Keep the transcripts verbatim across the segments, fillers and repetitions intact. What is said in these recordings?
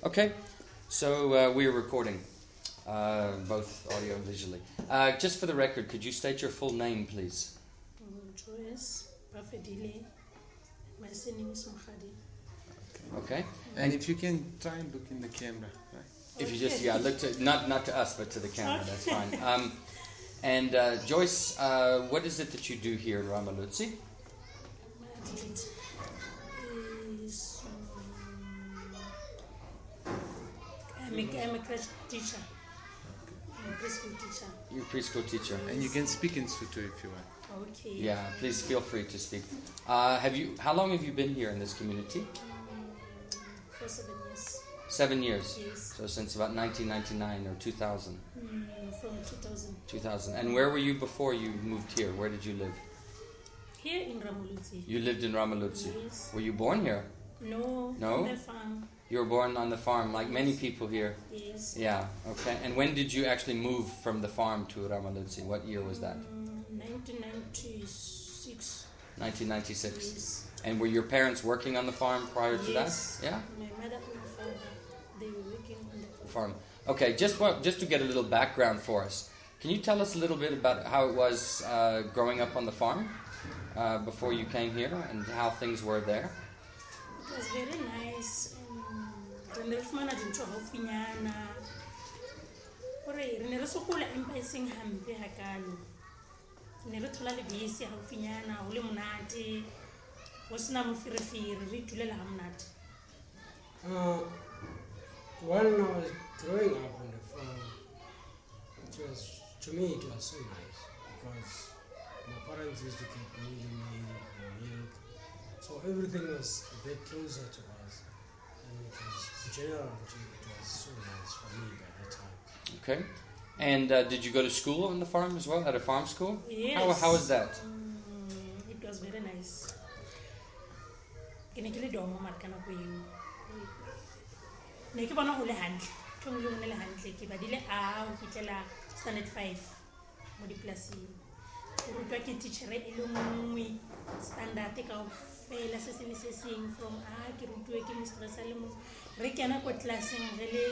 Okay, so uh, we're recording, uh, both audio and visually. Uh, just for the record, could you state your full name, please? Joyce Bafedile. My surname is Mukhadi. Okay. And if you can try and look in the camera, right? If you just, yeah, look to, not not to us, but to the camera, okay. That's fine. Um, and uh, Joyce, uh, what is it that you do here in Ramalotsi? My attitude is um, I'm, a, I'm a crash teacher. I'm a preschool teacher. You're a preschool teacher. And you can speak in Sotho if you want. Okay. Yeah, please feel free to speak. Uh, have you? How long have you been here in this community? Um, for seven years. Seven years. Yes. So since about nineteen ninety-nine or two thousand. Mm, from two thousand. two thousand. And where were you before you moved here? Where did you live? Here in Ramalotsi. You lived in Ramalotsi. Yes. Were you born here? No. No? On the farm. You were born on the farm, like Yes. many people here. Yes. Yeah. Okay. And when did you actually move from the farm to Ramalotsi? What year was that? Um, nineteen ninety-six. nineteen ninety-six. Yes. And were your parents working on the farm prior to Yes. that? Yeah. My mother and my father, they were working on the Farm. Okay. Just want, just to get a little background for us, can you tell us a little bit about how it was uh, growing up on the farm uh, before you came here, and how things were there? It was very nice. Re ne re fumana dintho haufinyana. Hore re ne re sokola empa e seng hampe hakalo. Ne re thola lebese haufinyana, ho le monate. Ho sena moferefere, re itulela ha monate. Uh, when I was growing up on the farm, it was, to me it was so nice because my parents used to get mealie meal and milk, so everything was a bit closer to us, and it was, in general, it was so nice for me by that time. Okay. And uh, did you go to school on the farm as well, at a farm school? Yes. How, how was that? Mm, it was very nice. Ke ne ke le domo mara ka nako eo. Ne ke bona ho le hantle. Thong le ho le hantle ke badile a ho fitlela standard five mo dipolasing. Ke rutwa ke teacher e le nngwe standard ka ho fela se se le se seng from a ke rutwe ke mistress a le mo re kena ko classeng re le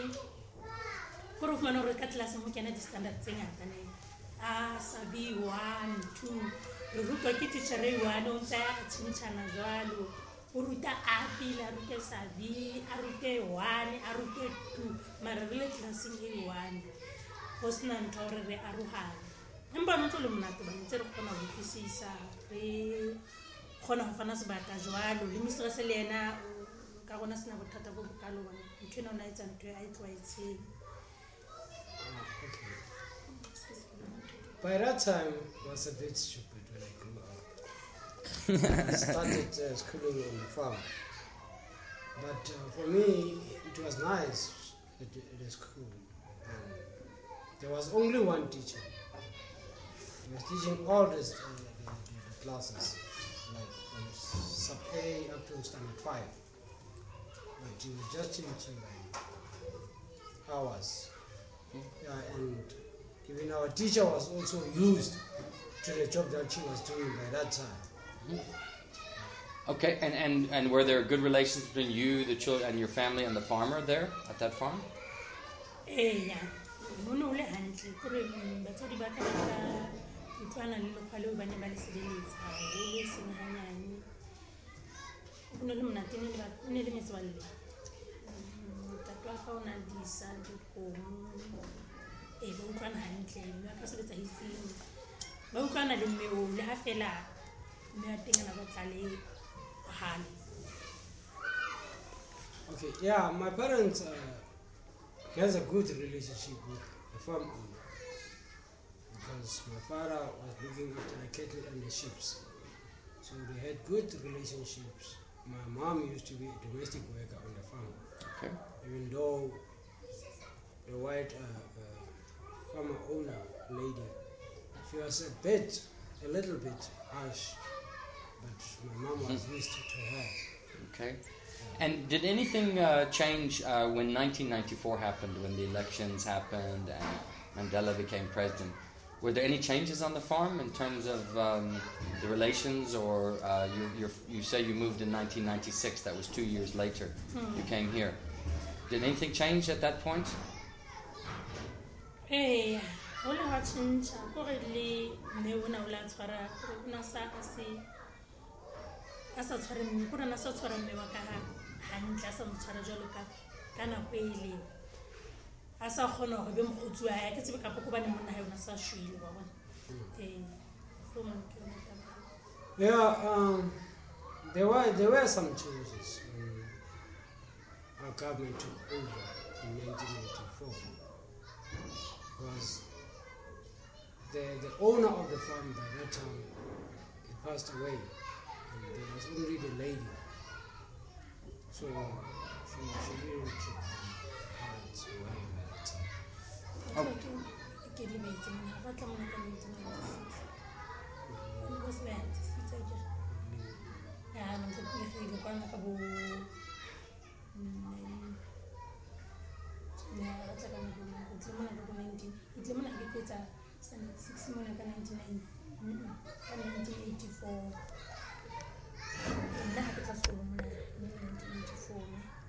ko re fumana re ka classeng mo kena di standard tse ngata ne a sabi one two re rutwa ke teacher e one o ntse a tshintshana jwalo o ruta a pila a rute sabi a rute one a rute two mara re le classeng e one ho sena ntho re re arohana empa no tsole monate ba ntse re kgona ho utlwisisa re kgona ho fana sebaka jwalo le mistress le yena ka gona sena bothata bo bokalo bona ntho ena ona etsa ntho a e tlwaetseng. By that time, I was a bit stupid when I grew up. I started uh, schooling on the farm. But uh, for me, it was nice at the, at the school. And there was only one teacher. He was teaching all this, uh, the, the, the classes, like from sub A up to standard five. But he was just teaching like hours. Yeah, and even our teacher was also used to the job that she was doing by that time. Okay, and, and, and were there good relations between you, the children, and your family and the farmer there at that farm? Eh, yeah. Mono le hantle kore batsadi ba ka ba utlwana le lokhalo ba ne ba le sedeletsa ho le seng hanyane. Ho ne le monate ne ba ne le metswalle. Tatwa ka ona di sa di khomo. Eh, ba utlwana hantle, ba ka sebetsa hiseng. Ba utlwana le mmeo le ha fela mme a teng na ba tlale hane. Okay, yeah, my parents uh, has a good relationship with the farm owner because my father was looking after the cattle and the sheep, so they had good relationships. My mom used to be a domestic worker on the farm. Okay. Even though the white uh, uh, farmer owner lady, she was a bit, a little bit harsh, but my mom was used to her. Okay. And did anything uh, change uh, when nineteen ninety-four happened, when the elections happened and Mandela became president? Were there any changes on the farm in terms of um, the relations, or uh, you, you you say you moved in nineteen ninety-six? That was two years later. Hmm. You came here. Did anything change at that point? Hey, all our change, currently, Neuna Latara, Nasa, as a foreign, put an assault for a Mewaka, and Jason Sarajoluka, Kana Bailey. As a honor, Bim Hutu, I get to pick up a woman when I have a sashi. Yeah, um, there were there were some changes when our government took over in nineteen eighty-four, because the the owner of the farm by that time he passed away, and there was only the lady, so she she didn't keep the parents well by that time. Yeah, I'm going to go to the yeah, that's like I'm going to go to nineteen. It's a man who gets a standard six months nineteen eighty-four. And that happens to nineteen eighty-four.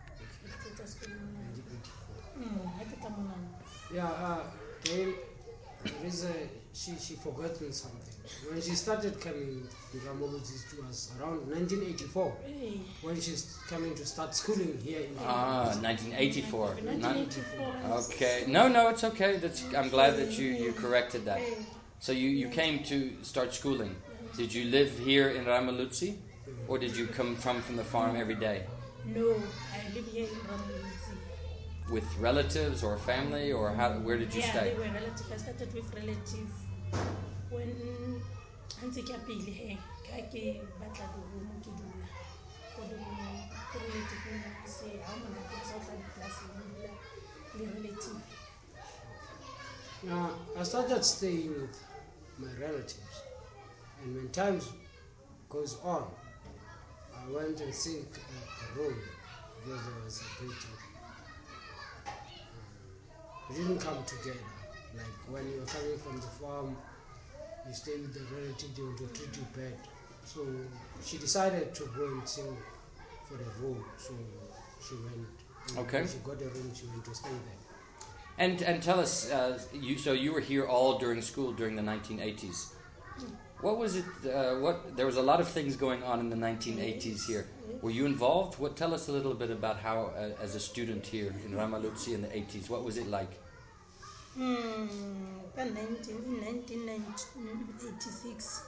Yeah, uh, there, there is a, she, she forgotten something. When she started coming to Ramoluzi, it was around nineteen eighty-four, Hey. when she's coming to start schooling here in Ah, nineteen eighty-four. nineteen eighty-four. Okay. No, no, it's okay. That's. I'm glad that you, you corrected that. Hey. So you, you came to start schooling. Did you live here in Ramalutsi? Or did you come from, from the farm every day? No, I live here in Ramuluzi. With relatives or family? Or how? Where did you Yeah, stay? they were relative. I started with relative. When Hansi Kapili, hey, Kaki, Batla, the room to do. For the relative, when say, how many people outside the class, the relative. Now, I started staying with my relatives, and when times goes on, I went and seek a, a room because there was a bit of. Uh, we didn't come together. Like when you were coming from the farm, you stay with the relative, they want to treat you bad. So she decided to go and sing for the room. So she went. And Okay. when she got a room, she went to stay there. And and tell us, uh, you so you were here all during school during the nineteen eighties. What was it? Uh, what there was a lot of things going on in the nineteen eighties here. Were you involved? What tell us a little bit about how, uh, as a student here in Ramalutsi in the eighties, what was it like? Hmm, in nineteen eighty-six,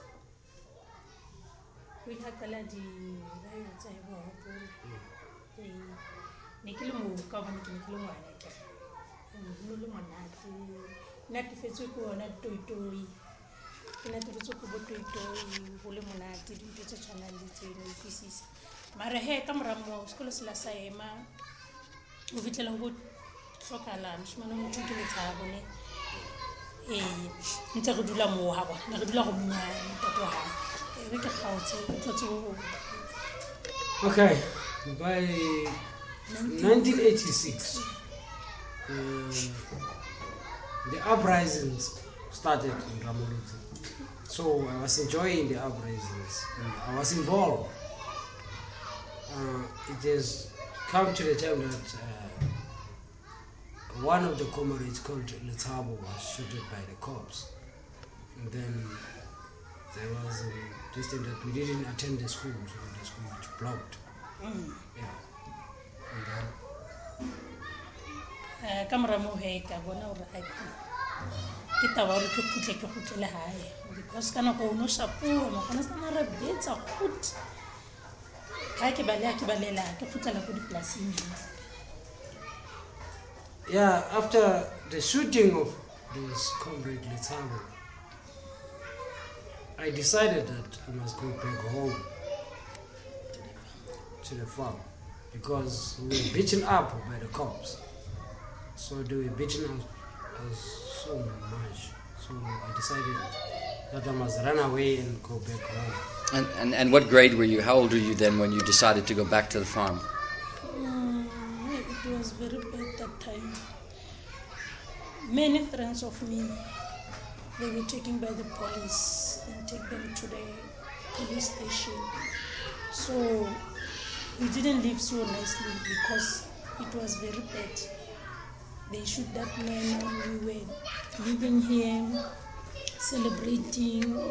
we had a lady, I was Nikilumu, Covenant Nikilumu, Natifetuku, not Toy, Natifetuku, Toy, Volumonati, Peter Chanel, pieces. Marahe, Camaramo, Scholas La Saema, Uvitalango, Sokalam, Shmano, Chukitabone, a Interudula Mohaba, Narudula Tatoha, a wicked house, Okay, by nineteen eighty-six, uh, the uprisings started in Ramoluzi. So I was enjoying the uprisings and I was involved. Uh, it has come to the time that uh, one of the comrades called Letabo was shot by the cops. And then there was a distance that we didn't attend the school, so the school was blocked. Mm. Yeah. And then Camera Moheka, one hour I get our to take a hotel high because Kanako no shapu, Makanasana bits of foot. Kaki Balaki Balela, Kaputala good place in yeah, after the shooting of this comrade Letabo, I decided that I must go back home to the farm because we were beaten up by the cops. So they were beating us so much. So I decided that I must run away and go back home. And, and and what grade were you? How old were you then when you decided to go back to the farm? Mm, it was very bad that time. Many friends of me, they were taken by the police and take them to the police station. So we didn't live so nicely because it was very bad. They shoot that man and we were living here, celebrating,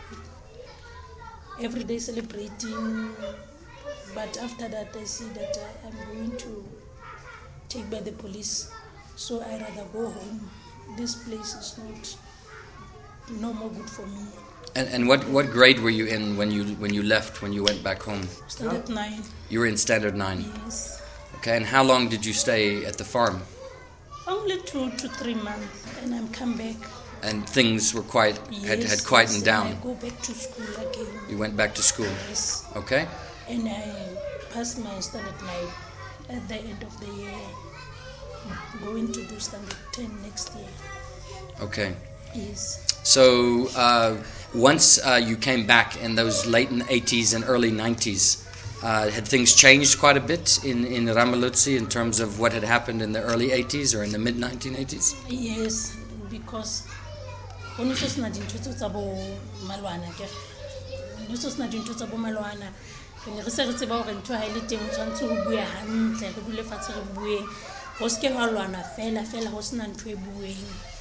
every day celebrating. But after that I see that I am going to take by the police. So I rather go home. This place is not no more good for me. And and what, what grade were you in when you when you left, when you went back home? Standard nine. You were in standard nine. Yes. Okay, and how long did you stay at the farm? Only two to three months, and I'm come back. And things were quite had, Yes, had quietened yes, down. and I go back to school again. You went back to school. Yes. Okay. And I passed my standard nine at the end of the year. Going to do standard ten next year. Okay. Yes. So uh, once uh, you came back in those late eighties and early nineties, uh, had things changed quite a bit in, in Ramalotsi in terms of what had happened in the early eighties or in the mid nineteen eighties? Yes, because when you just not into Tabo Malwana, you just not into Tabo Malwana, when you research about into highly things to be a hand, like a bullet fatter buoy, Oscar Malwana fell, I fell a host and tree buoying.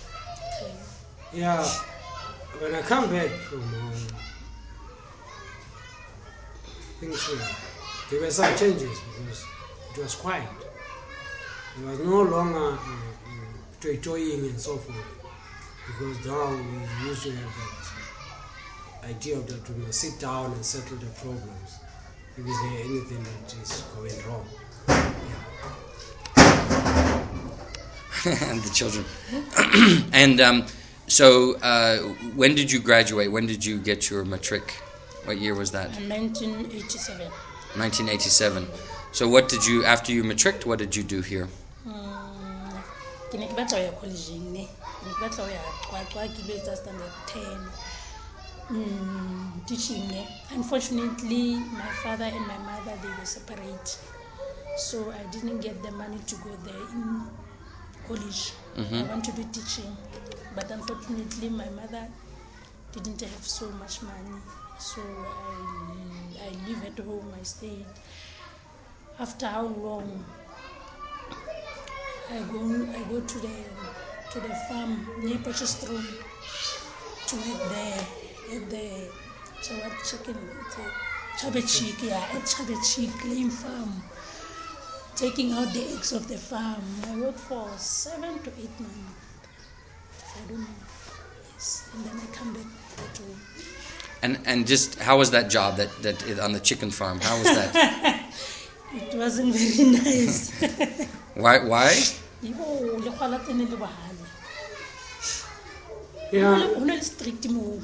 Yeah, when I come back from um, things were, there were some changes because it was quiet. There was no longer uh, uh, toying and so forth, because now we used to have that idea of that we must sit down and settle the problems if is there anything that is going wrong. Yeah. And the children. And um, so uh, when did you graduate? When did you get your matric? What year was that? nineteen eighty-seven. nineteen eighty-seven. So what did you, after you matricked, what did you do here? Ke ne ke batla ho ya college ne. Ke ne ke batla ho ya Qwaqwa ke ile tsa standard ten. Mm, teaching ne. Unfortunately, my father and my mother, they were separate. So I didn't get the money to go there in college. Mm-hmm. I want to do teaching. But unfortunately, my mother didn't have so much money. So I, I live at home, I stayed. After how long? I go I go to the to the farm near Potchefstroom to work there at the so what chicken it's a Chabechik, yeah, at Chabechik laying farm. Taking out the eggs of the farm. I worked for seven to eight months. I don't know. Yes. And then I come back to And and just, how was that job, that, that on the chicken farm? How was that? It wasn't very nice. Why? Why? Yo, le khala tene le bahale. Yeah. Ho le strict mo.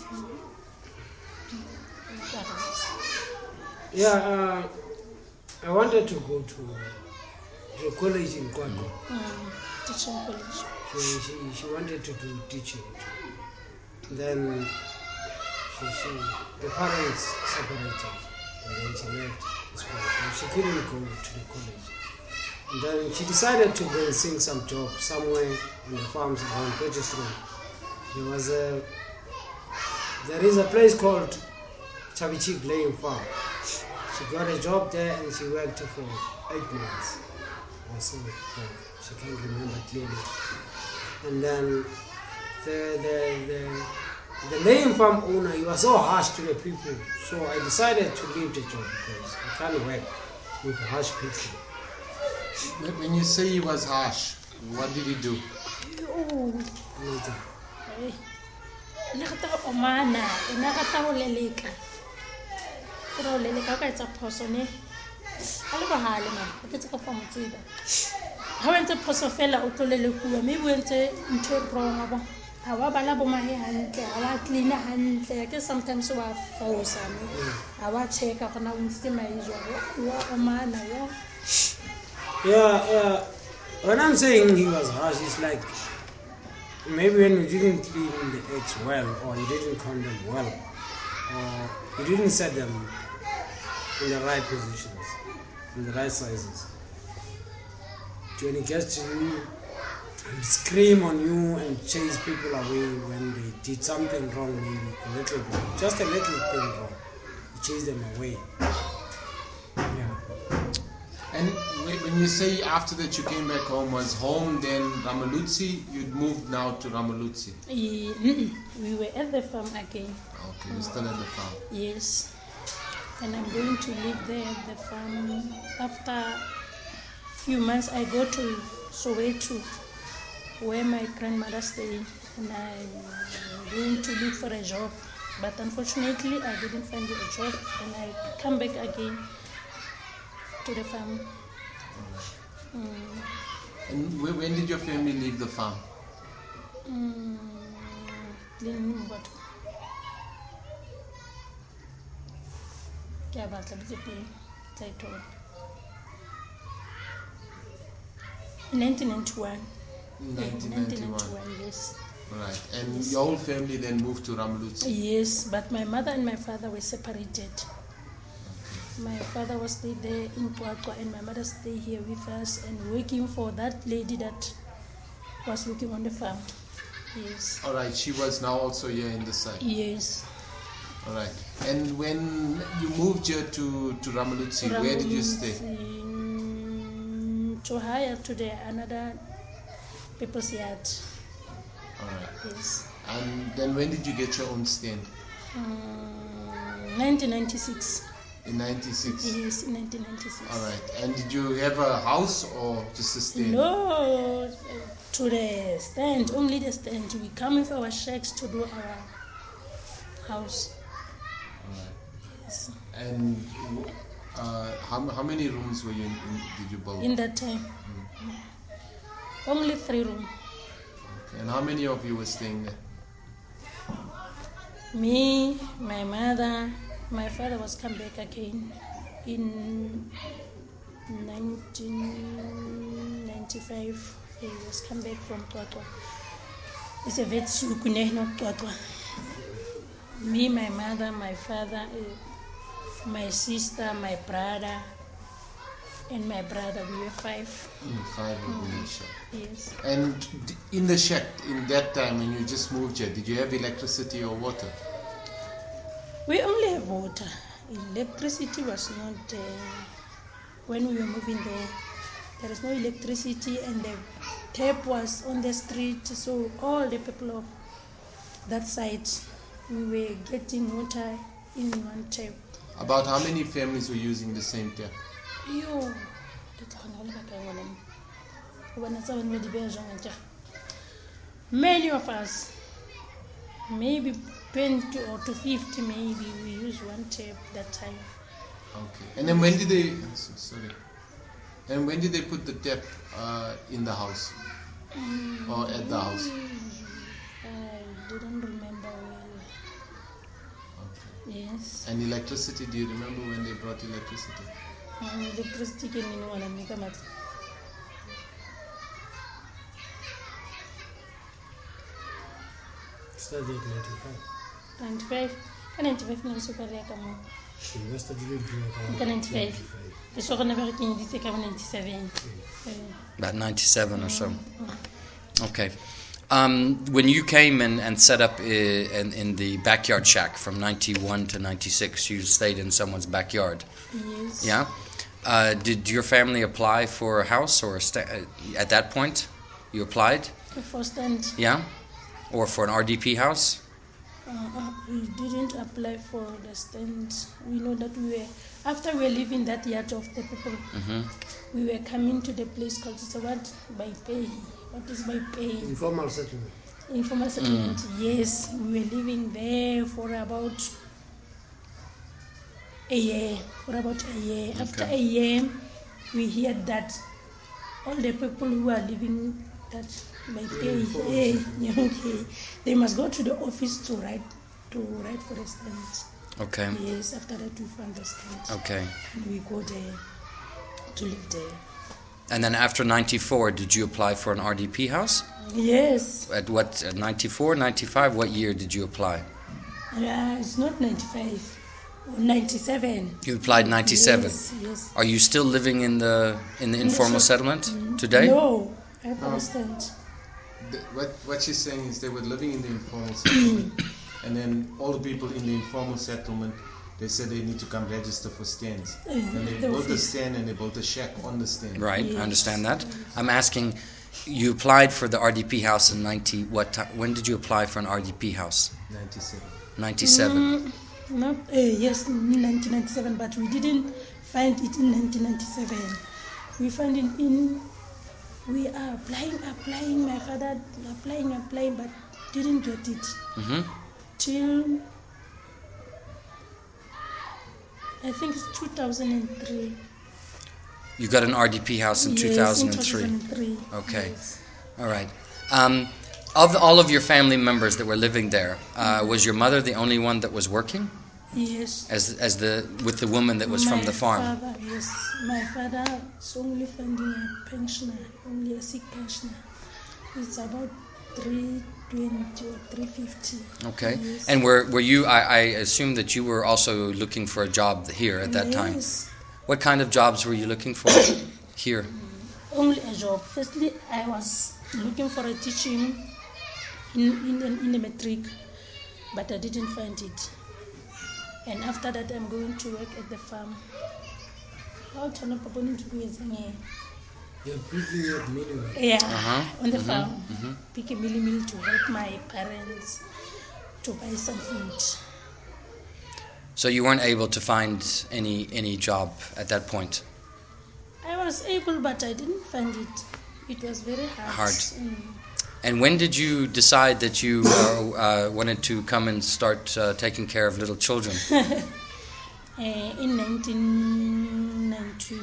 Yeah, uh, I wanted to go to the college in Qwaqwa. Mm, teaching college. She, she, she wanted to do teaching. Then she, she, the parents separated, and then she left the school. So she couldn't go to the college. And then she decided to go and sing some job somewhere on the farms around Potchefstroom. There was a, there is a place called Chabechik Laying Farm. She got a job there and she worked for eight months or so. She can't remember clearly. And then the the the the laying farm owner, he was so harsh to the people. So I decided to leave the job because I can't work with harsh people. When when you say he was harsh, what did he do? Oh, Later. hey. Ina kata omana, ina kata ho leleka. Ro leleka ka etsa phoso ne. A le bahale man, ke tsa ka fa motsiba. Ha wentse phoso fela o tlolele kuwa, mme wentse ntho wrong ba. Ha wa bala bo mahe hantle, ha wa clean hantle. Ke sometimes wa force me. Ha wa check gona o ntse mai jwa. Wa omana ya. Yeah, yeah. When I'm saying he was harsh, it's like maybe when you didn't clean the eggs well, or you didn't count them well, or you didn't set them in the right positions, in the right sizes. When he gets to you, he'd scream on you and chase people away when they did something wrong, maybe a little bit, just a little thing wrong. He chase them away. Yeah. And when when when you say after that you came back home, was home then Ramalutsi? You'd moved now to Ramalutsi. Eh, mm-mm. We were at the farm again. Okay, you're still at the farm. Yes. And I'm going to live there at the farm. After a few months, I go to Soweto, where my grandmother stayed, and I'm going to look for a job. But unfortunately, I didn't find a job, and I come back again to the farm. Mm. And wh- when did your family leave the farm? Mm. Then what? Ke a batla le tse pedi tsa e thola. In nineteen ninety-one. In Yeah, nineteen nineteen ninety-one. ninety-one, yes. Right. And your whole family then moved to Ramalutsi? Yes, but my mother and my father were separated. My father was stay there in Puatwa and my mother stayed here with us and working for that lady that was working on the farm. Yes. Alright, she was now also here in the side. Yes. Alright. And when you moved here to, to Ramalutsi, where did you stay? In Johaya to the another people's yard. Alright. Yes. And then when did you get your own stand? Um, nineteen ninety-six. In ninety-six? Yes, in nineteen ninety-six. Alright. And did you have a house or just a stand? No, to the stand, only the stand. We come with our shacks to do our house. Alright. Yes. And uh, how, how many rooms were you in, in, did you build? In that time, only three rooms. Okay. And how many of you were staying there? Me, my mother, my father was come back again in nineteen ninety-five. He was come back from Twatwa. It's a vet sukune, not Twatwa. Me, my mother, my father, eh, my sister, my brother, and my brother. We were five. Mm, five of you in the shack. Yes. And d- in the shack, in that time when you just moved here, did you have electricity or water? We only have water. Electricity was not uh, when we were moving there. There is no electricity, and the tap was on the street. So all the people of that side, we were getting water in one tap. About how many families were using the same tap? Yo, many of us, maybe twenty or to fifty, maybe we use one tap that time. Okay. And then when did they? so- Sorry. And when did they put the tap uh, in the house or at the house? I didn't remember well. Okay. Yes. And electricity? Do you remember when they brought electricity? Um, electricity can you know what I make a matter. Studied ninety-five. ninety-five. Ka ninety-five na so ka re ka mo. She was studying Ka ninety-five. Ke so gonna be ke nditse ka ninety-seven. Eh. About ninety-seven or so. Okay. Um, when you came and, and set up uh, in, in the backyard shack from ninety-one to ninety-six, you stayed in someone's backyard. Yes. Yeah? Uh, did your family apply for a house or a sta- uh, at that point? You applied? The first stand. Yeah? Or for an R D P house? Uh, uh, we didn't apply for the stand. We know that we were, after we were leaving that yard of the people, Mm-hmm. we were coming to the place called Tisawat by pay. What is by pay? Informal settlement. Informal settlement. Yes, we were living there for about a year. For about a year. After Okay. a year, we heard that all the people who are living that by pay, eh, okay, they must go to the office to write to write for a stand. Okay. Yes, after that we found the stand. Okay. And we go there to live there. And then after ninety-four, did you apply for an R D P house? Yes. At what, at ninety-four, ninety-five? What year did you apply? Uh, it's not ninety-five. Or ninety-seven. You applied ninety-seven. Yes, yes. Are you still living in the in the In the informal shop. settlement Mm, today? No, I No. understand. The, what, what she's saying is they were living in the informal settlement, and then all the people in the informal settlement they said they need to come register for stands. Uh, And they the built a office. stand and they built a shack on the stand. Right, I Yes. understand that. I'm asking, you applied for the R D P house in ninety. What? Ti- when did you apply for an R D P house? ninety-seven. ninety-seven. Mm, not, uh, yes, in nineteen ninety-seven, but we didn't find it in nineteen ninety-seven. We found it in, we are applying, applying, my father applying, applying, but didn't get it Mm-hmm. till, I think it's two thousand three. You got an R D P house in Yes, two thousand three. two thousand three. Okay. Yes. All right. Um, of the, all of your family members that were living there, uh, was your mother the only one that was working, Yes. as as the with the woman that was from My the farm? Father, yes, my father is only finding a pensioner, only a sick pensioner. It's about three twenty or three fifty. Okay. Yes. And were were you? I, I assume that you were also looking for a job here at that time. Yes, What kind of jobs were you looking for here? only a job. Firstly, I was looking for a teaching in in, in, in the matric, but I didn't find it. And after that, I'm going to work at the farm. How to know Papa need to be as a- You're picking up minimum. Yeah, Uh-huh. on the Mhm, farm, mhm. pick a milli meal to help my parents to buy some food. So you weren't able to find any any job at that point. I was able, but I didn't find it. It was very hard. Hard. Mm. And when did you decide that you uh, uh, wanted to come and start uh, taking care of little children? Uh, in nineteen ninety,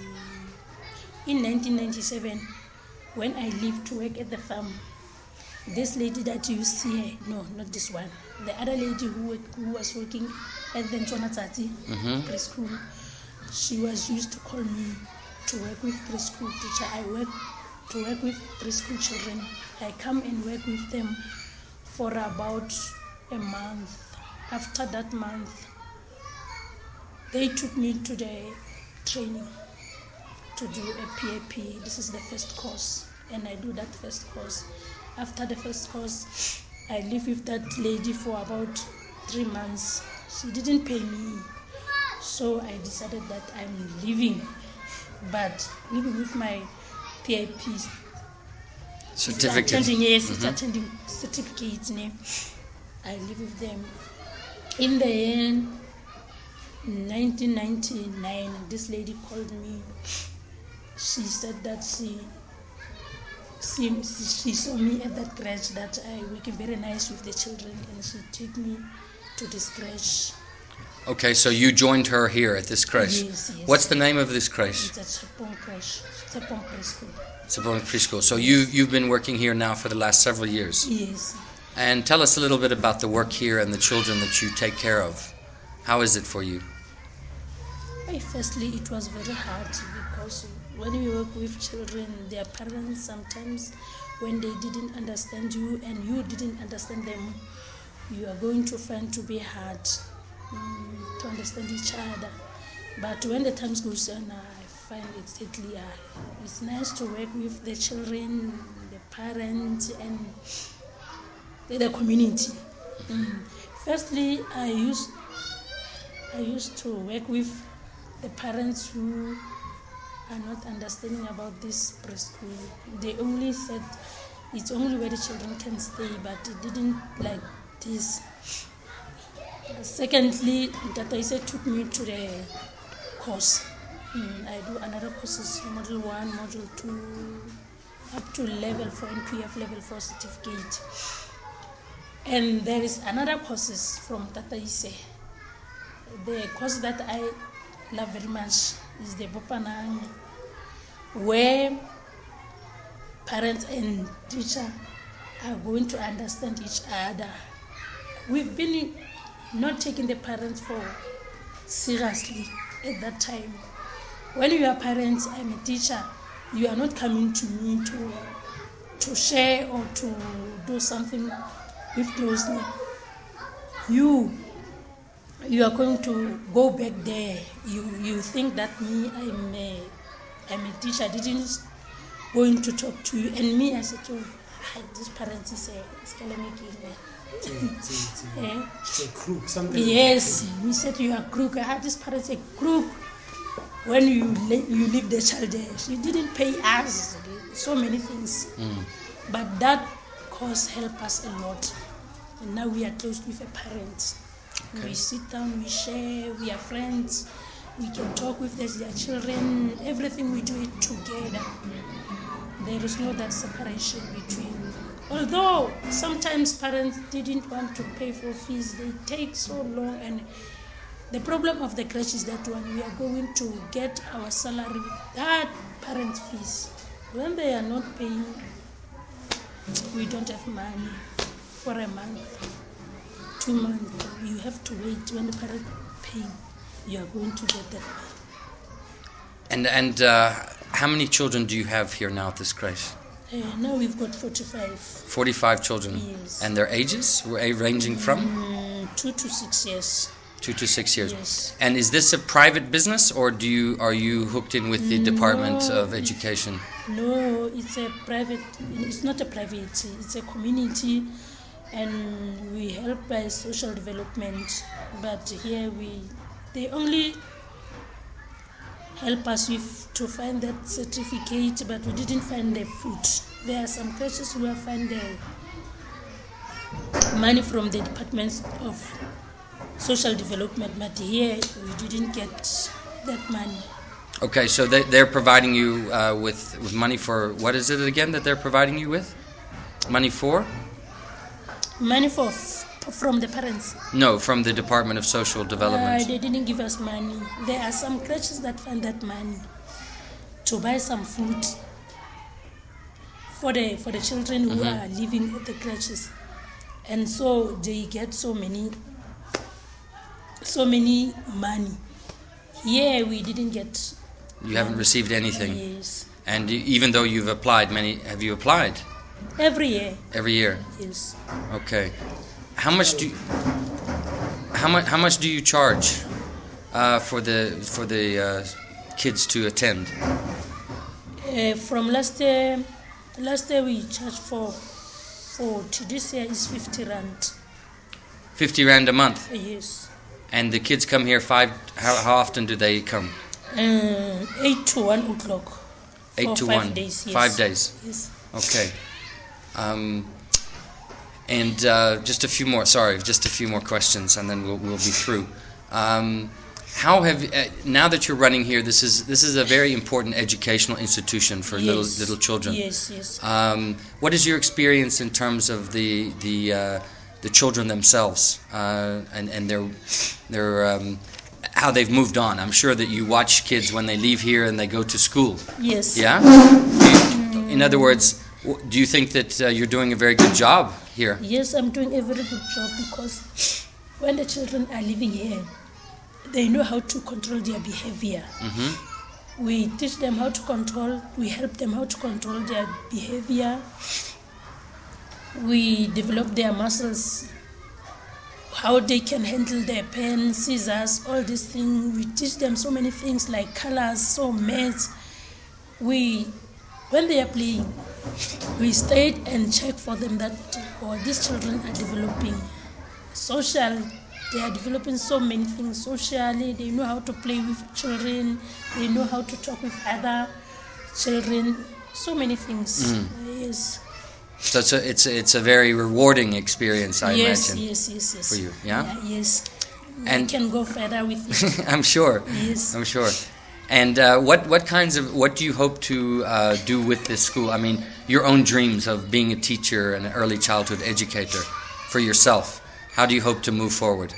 in nineteen ninety-seven, when I left to work at the farm, this lady that you see here, no, not this one, the other lady who, work- who was working at the Ntwana Tsatsi Mhm. preschool, she was used to call me to work with preschool teacher. I work to work with preschool children. I come and work with them for about a month. After that month, they took me to the training to do a P A P. This is the first course, and I do that first course. After the first course, I live with that lady for about three months. She didn't pay me, so I decided that I'm leaving, but living with my P A P Certificate. attending, yes, it's Mhm. attending certificates. ne. I live with them. In the end, nineteen ninety-nine, this lady called me. She said that she she, she saw me at that crèche, that I working very nice with the children, and she took me to this crèche. Okay, so you joined her here at this creche. Yes, yes. What's the name of this creche? It's a Chapon crèche, Chapon preschool. Sabon Preschool. So you you've been working here now for the last several years. Yes. And tell us a little bit about the work here and the children that you take care of. How is it for you? Well, firstly, it was very hard because when you work with children, their parents sometimes, when they didn't understand you and you didn't understand them, you are going to find to be hard mm, to understand each other. But when the times goes on, I find it exactly uh, it's nice to work with the children, the parents, and the, the community. Mm. Firstly, I used I used to work with the parents who are not understanding about this preschool. They only said it's only where the children can stay, but it didn't like this. Secondly, Tata Ise took me to the course. Mm, I do another courses, module one, module two, up to level four and P F level four certificate. And there is another courses from Tata Ise. The course that I love very much is the Bopanang, where parents and teacher are going to understand each other. We've been not taking the parents for seriously at that time. When you are parents, I'm a teacher, you are not coming to me to to share or to do something with closely. You you are going to go back there. You you think that me, I'm a, I'm a teacher, I didn't going to talk to you. And me, I said, oh, this parent is a It's a, it's a, it's a, Eh? it's a crook, something. Yes, we said you are crook. I had this parents a crook. When you le- you leave the child there, she didn't pay us so many things, Mm. but that cause helped us a lot. And now we are close with a parent. Okay. We sit down, we share, we are friends. We can talk with their, their children. Everything we do it together. There is no that separation between. Although sometimes parents didn't want to pay for fees, they take so long. And the problem of the crèche is that when we are going to get our salary with that parent fees, when they are not paying, we don't have money for a month, two months. You have to wait when the parent pay. You are going to get that money. And and uh, how many children do you have here now at this crèche? Uh, now we've got forty-five. Forty-five children. Yes. And their ages ra- ranging from Mm, two to six years. two to six years. Yes. And is this a private business, or do you are you hooked in with the Department No, of Education? No, it's a private. It's not a private. It's a community, and we help by social development. But here we, they only help us with to find that certificate, but we didn't find the food. There are some crèches who have found the money from the Department of Social Development, but here we didn't get that money. Okay, so they, they're providing you uh, with with money for what is it again that they're providing you with? Money for? Money for f- from the parents. No, from the Department of Social Uh, Development. they didn't give us money. There are some crèches that find that money to buy some food for the for the children who Mhm. are living at the crèches, and so they get so many so many money. Here we didn't get. You haven't received anything, Yes, and you, even though you've applied, many have you applied every year. every year? Yes, Okay, how much do you, how much how much do you charge uh, for the for the uh, kids to attend? uh, from last year, last year we charged for forty. This year is fifty rand. Fifty rand a month, Uh, yes. and the kids come here five. How, how often do they come? Uh, eight to one o'clock. Eight For to five one. days, yes. Five days. Yes. Okay. Um, and uh, just a few more. Sorry, just a few more questions, and then we'll we'll be through. Um, how have uh, now that you're running here? This is this is a very important educational institution for little Yes. little children. Yes, yes. Um, what is your experience in terms of the the uh, the children themselves uh, and and their their um, how they've moved on? I'm sure that you watch kids when they leave here and they go to school. Yes. Yeah. Do you, in other words, w- do you think that uh, you're doing a very good job here? Yes, I'm doing a very good job because when the children are living here, they know how to control their behavior. Hmm. We teach them how to control, we help them how to control their behavior. We develop their muscles, how they can handle their pen, scissors, all these things. We teach them so many things like colors, so maths. We, when they are playing, we stay and check for them that oh, these children are developing social. They are developing so many things socially. They know how to play with children. They know how to talk with other children. So many things. Yes. So it's a, it's a, it's a very rewarding experience, I yes, imagine, yes, yes, yes. for you. Yeah, yes. And- we can go further with it. I'm sure. Yes. I'm sure. And uh, what what kinds of what do you hope to uh, do with this school? I mean, your own dreams of being a teacher and an early childhood educator for yourself. How do you hope to move forward?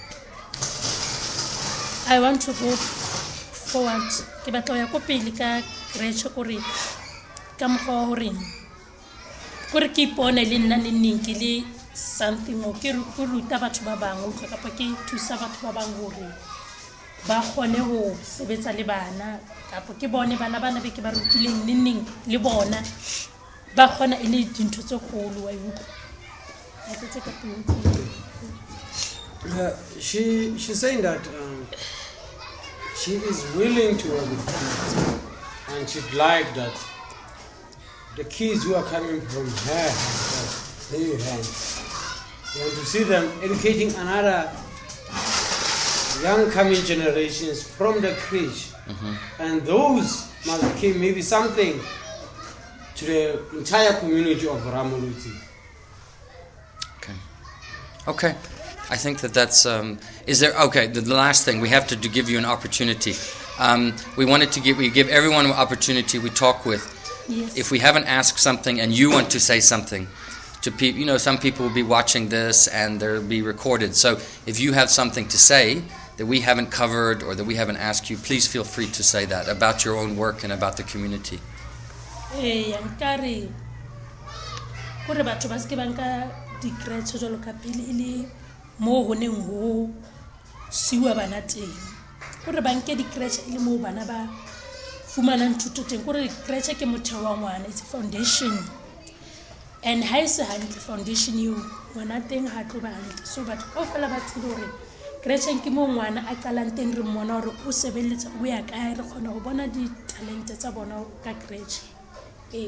I want to go forward. Ke batla ho ya ko pele ka crèche gore ka mokgwa wa hore gore ke ipone le nna le nneng ke le something mo ke ru- ke ruta batho ba bangwe o tla kapa ke thusa batho ba bangwe gore ba kgone ho sebetsa le bana kapa ke bone bana bana be ke ba rutileng le nneng le bona ba kgona e le dintho tse kgolo wa utlwa. Ha ke tse ka pele. Uh, she she's saying that um, she is willing to work with kids, and she'd like that the kids who are coming from her, her hands, And to see them educating another young coming generations from the creche. Mhm. And those must give maybe something to the entire community of Ramoluti. Okay. Okay. I think that that's. Um, is there? Okay. The, the last thing we have to do, give you an opportunity. Um, we wanted to give we give everyone an opportunity. We talk with. Yes. If we haven't asked something and you want to say something to people, you know, some people will be watching this and they'll be recorded. So if you have something to say that we haven't covered or that we haven't asked you, please feel free to say that about your own work and about the community. Eh, nkare gore batho ba se ke ba nka di-crèche jwalo ka pele e le moo ho neng ho siwa bana teng, gore ba nke di-crèche e le moo bana ba fumanang thuto teng, gore crèche ke motheo wa ngwana, it's a foundation, and ha e se hantle foundation eo ngwana teng ha tlo ba hantle. So batho kaofela ba tsebe gore crèche ke moo ngwana a qalang teng, re mmona gore o sebeletsa o ya kae, re kgona go bona di-talente tsa bona ka crèche. Eh,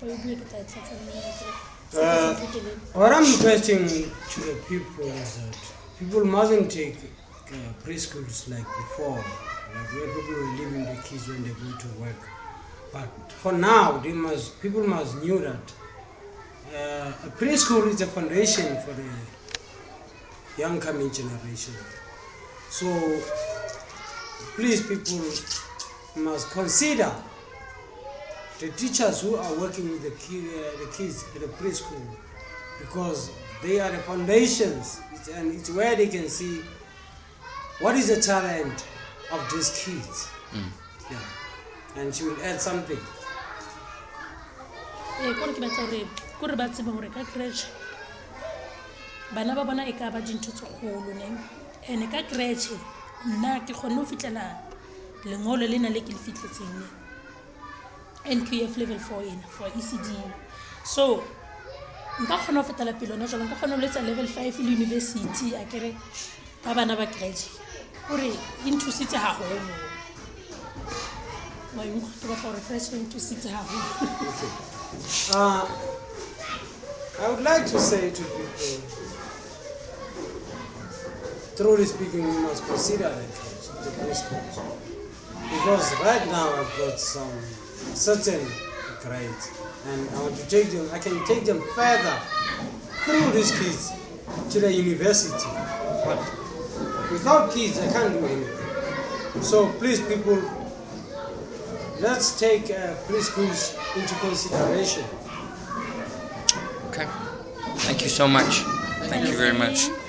Uh, what I'm requesting to the people is that people mustn't take uh, preschools like before, like where people were leaving the kids when they go to work. But for now, they must people must know that uh, a preschool is a foundation for the young coming generation. So please, people must consider the teachers who are working with the, kid, uh, the kids at the preschool, because they are the foundations, it's, and it's where they can see what is the talent of these kids. Mm. Yeah. And she will add something. Eh, gore ke batla gore gore ba tsebe gore ka crèche bana ba bona e ka ba dintho tse kgolo ne, ene ka crèche nna ke kgonne ho fitlela lengolo lena le ke le fitletseng ne N Q F level four in for E C D. So nka kgona ho fetela pele ona jalo, nka kgona ho letsa level five le university a kere ka bana ba crèche gore e nthusitse haholo. Wa yo ke batla gore crèche e nthusitse haholo. Uh, I would like to say to people, truly speaking, we must consider the kids, the preschool, because right now I've got some certain grades, and I want to take them. I can take them further through these kids to the university, but without kids, I can't do anything. So please, people, let's take uh, preschools into consideration. Okay. Thank you so much. Thank you very much.